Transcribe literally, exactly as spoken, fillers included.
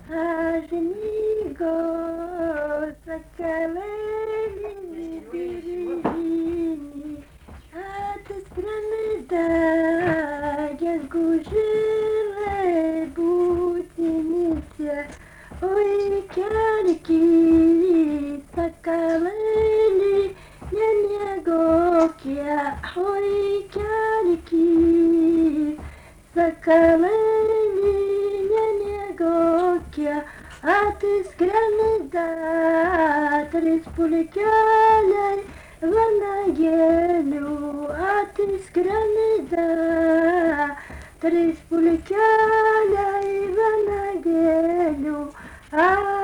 Amigo, sakaleli birini, atas granada, gulgule butinice, oi kariki, sakaleli, nyanya gokia, oi kariki, sakaleli, nyanya gokia. Atis granada, tres pulikalai, vanagelu. Atis granada, tres pulikalai, vanagelu.